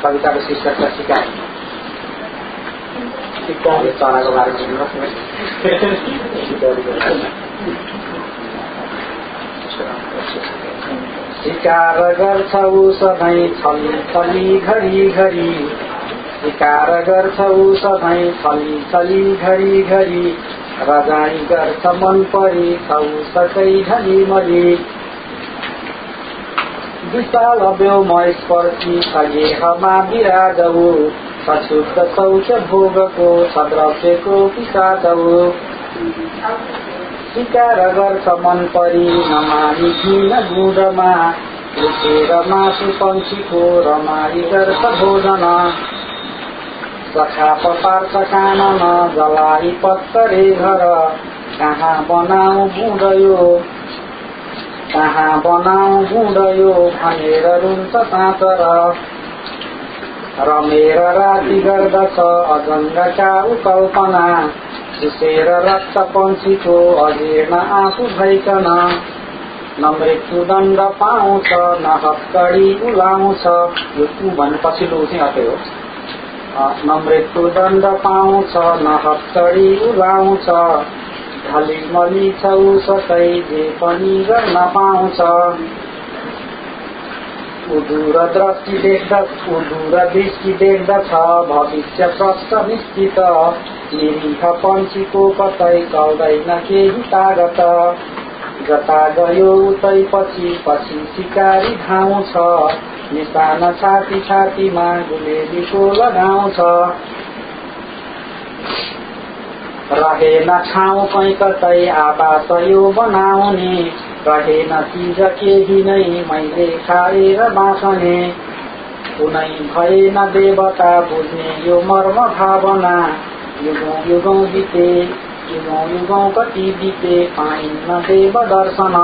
कविताको शीर्षक छ सिकार। चराको बारेमा सिकार गर्छौ सधैँ छली छली घरी घरी, सिकार गर्छौ सधैँ छली छली घरी घरी, रजाई गर्छ मन परी छौ सकै ढली मली। विशाल व्योमस्पर्शी खगेहमा बिराजौ, सशुद्ध शौच भोगको सद्रव्यको पिसादौ। सिकार गर्छ मन परी नमानी घिन गुडमा, लुकेर मासु पंक्षीको रमाई गर्छ भोजन। सखाप पार्छ कानन जलाई पत्तरे घर, कहाँ बनाऊ बुँडयो कहाँ बनाऊ बुँडयो भनेर रुन्छ साँचर। रमेर राति गर्दछ अजङ्गका कल्पना, चुसेर रक्त पंक्षीको अजीर्ण आँसु भइकन। न मृत्युदण्ड पाउँछ न हत्कडी उलाउँछ, यो तु भन्ने पछिल्लो चाहिँ अर्कै हो। न मृत्युदण्ड पाउँछ न हत्कडी उलाउँछ, ढली मली छौ सकै जे पनि गर्न पाउँछ। उदूर दृष्टि देख्दछ भविष्य प्रष्ट निश्चित, निरीह पंक्षीको कतै चल्दैन केही तागत। जता गयो उतै पछि पछि सिकारी धाउँछ, निशाना छाती छातीमा गुलेलीको लगाउँछ। रहेन ठाउँ कहीँ कतै आवास यो बनाउने, रहेन चिज केही नै मैले खाएर बाँच्ने। कुनै भएन देवता बुझ्ने यो मर्म भावना, युगौं युगौं बिते युगौं युगौं कति बिते पाइन्न देव दर्शन।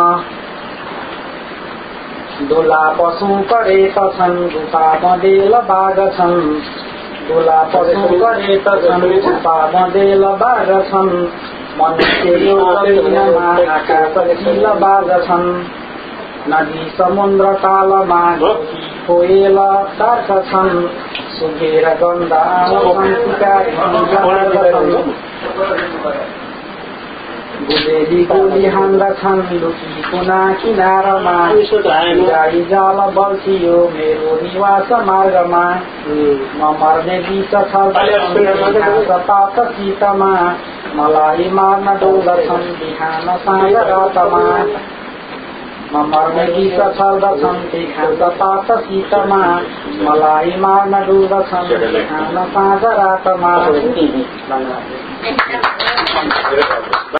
डोला पशु परेत छन् गुफा बँदेल बाघ छन्, डोला पशु परेत छन् गुफा बँदेल बाघ छन्। मनुष्य यो जमिनमा आकाश चिल बाघ छन्, नदी समुद्र तालमा कोयल सार्क छन्। सुकेर गन्ध आउँछन् सिकारी गुलेली गोली हान्दछन् लुकी कुना किनारमा, गाई जाल बल्छियो मेरो निवास मार्गमा। म मर्ने बिच छ पात शीतमा, मलाई मार्न डोल्दछन् बिहान साँझ रातमा। म मर्ने बिच छल्दछन् बिहान पात शीतमा, मलाई मार्न डोल्दछन् बिहान साँझ रातमा।